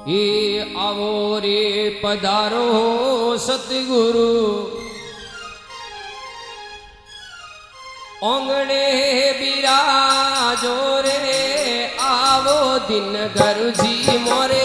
ये आवो रे पधारो सतगुरु ओंगणे बिराजो रे आवो दिन गुरु जी मोरे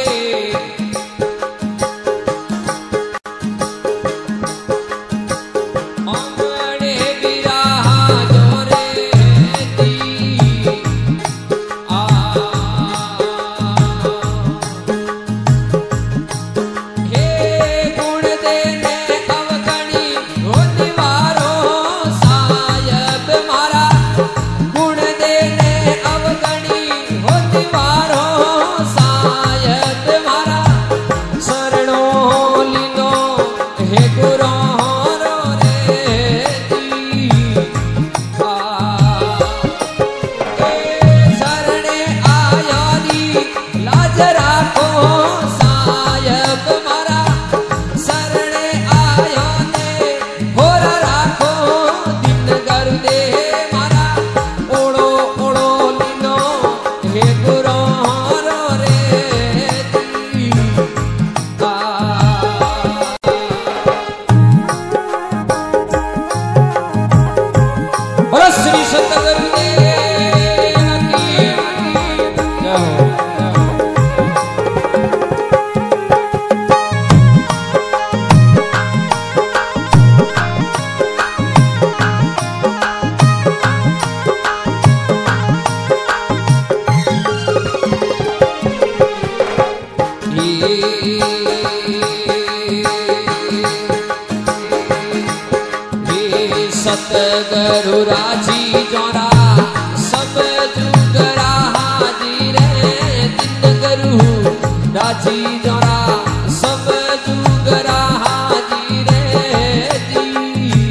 सतगुरु राजी जोरा सब जुगरा हाजी रे दिन गुरु राजी जोरा सब जुगरा हाजी रे दी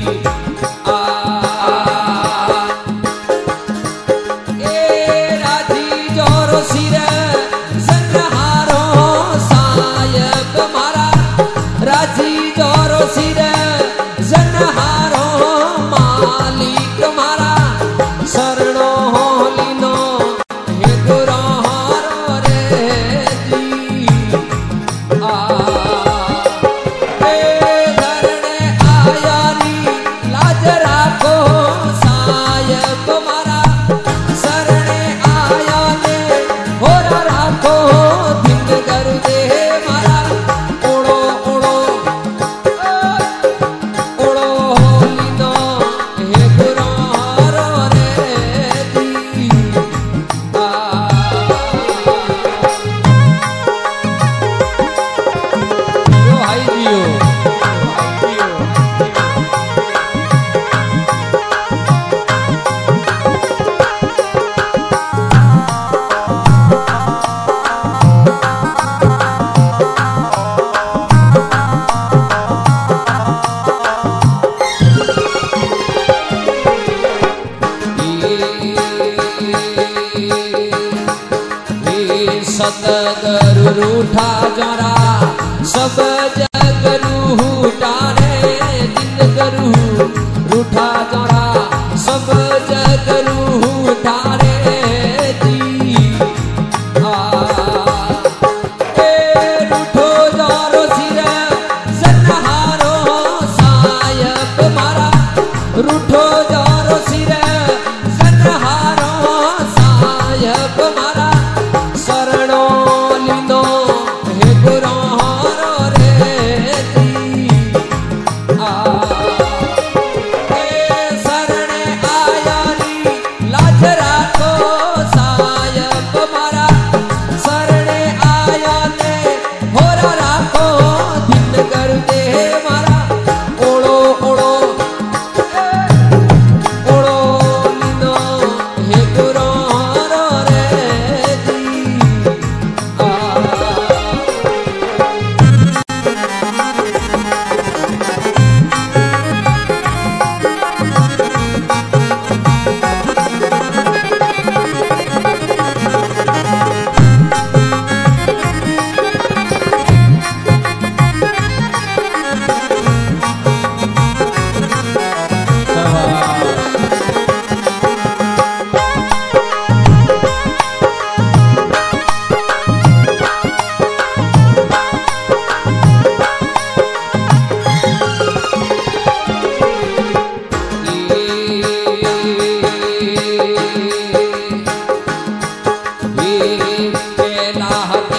ए राजी जोरो सिर जनहारो सायब मारा राजी जोरो सिर जनहारो मालिक मारा शरणो लीनो हे गुरो रे दी धरणे आयारी लाज राखो सायब मारा शरणे आया ने होरा राखो दिन गुरु दे मारा ओड़ो ओड़ो ओड़ो लीनो हे गुरो रे दी यो हाई दियो सतगुरु रूठा जोरा सब जग रूठा रे दिन गुरु रूठा जोरा सब जग रूठा रे दी रूठो जोरो सिर जनहारो सायब मारा रूठो जोरो सिर जनहारो सायब मारा शरणो लीनो हे गुरो रे दी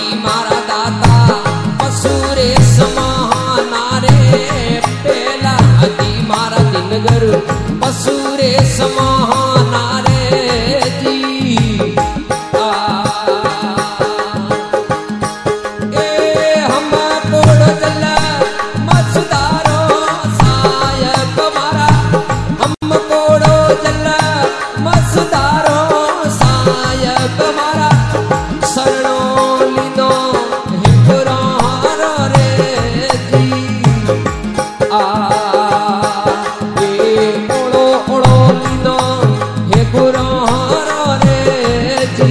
भाई मारा दाता पसूरे समानारे पेला जी मारा दिन गुरु पसूरे समानारे जी हम कोड़ो चला मसदारो सायक मारा हम कोड़ो चला मसदारो सायक मारा शरणो लीनो हे पुराणो रे जी ओड़ो ओड़ो लीनो हे पुराणो रे जी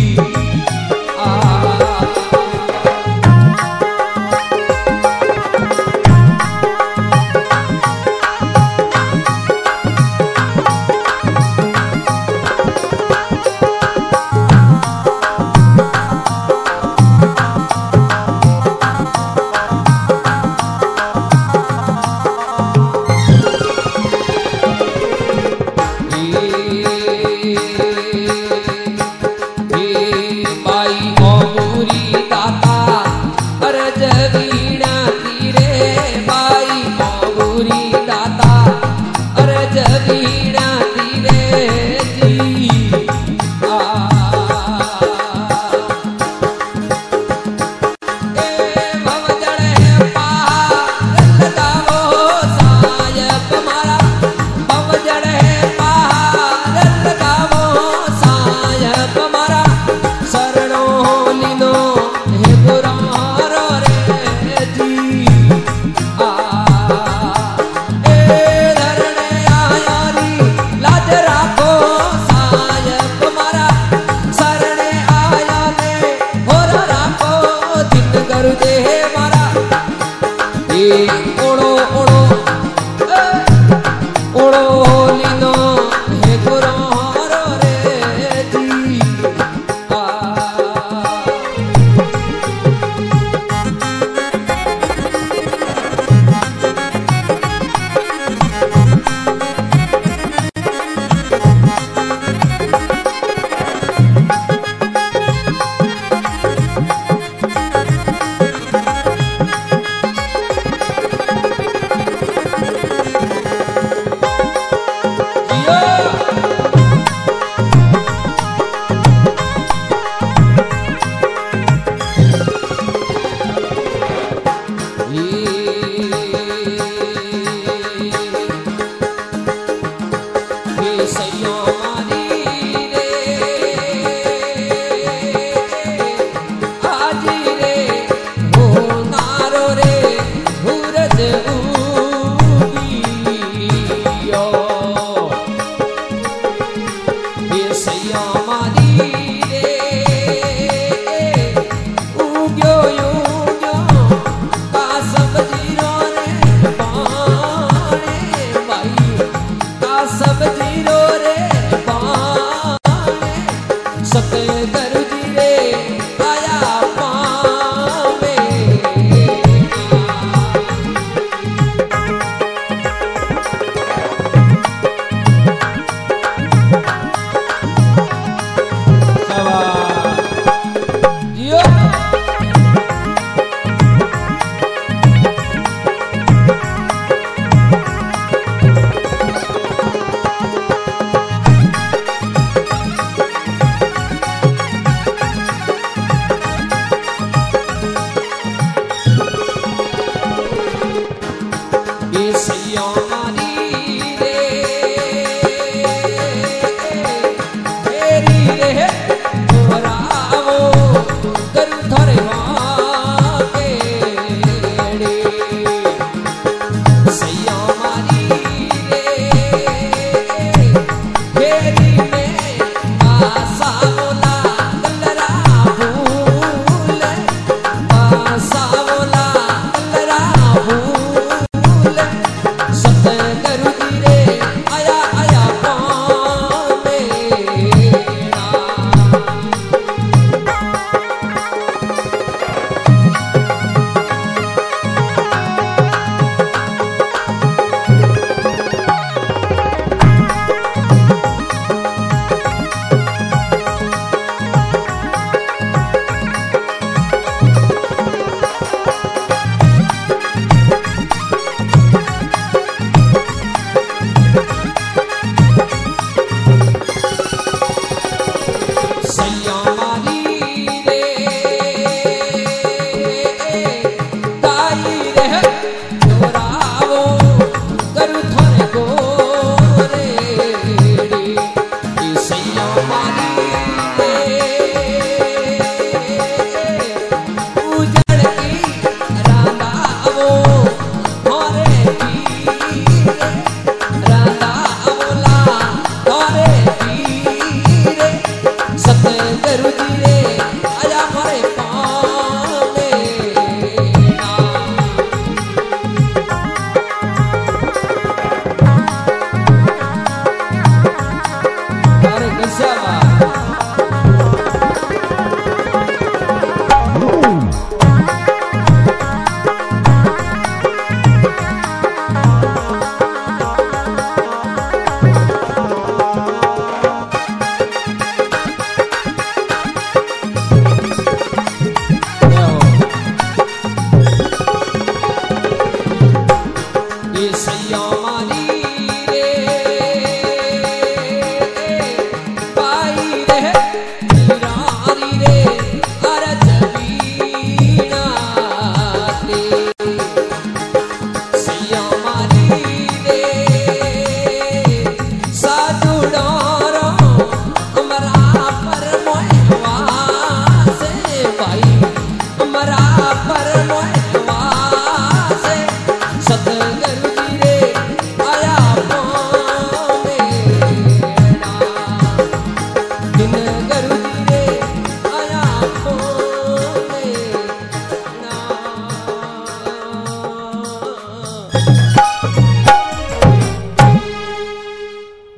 ओड़ो ओड़ो ओड़ो लीनो हे पुराणो रे जी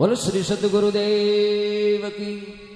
बोलो श्री सद्गुरुदेव की।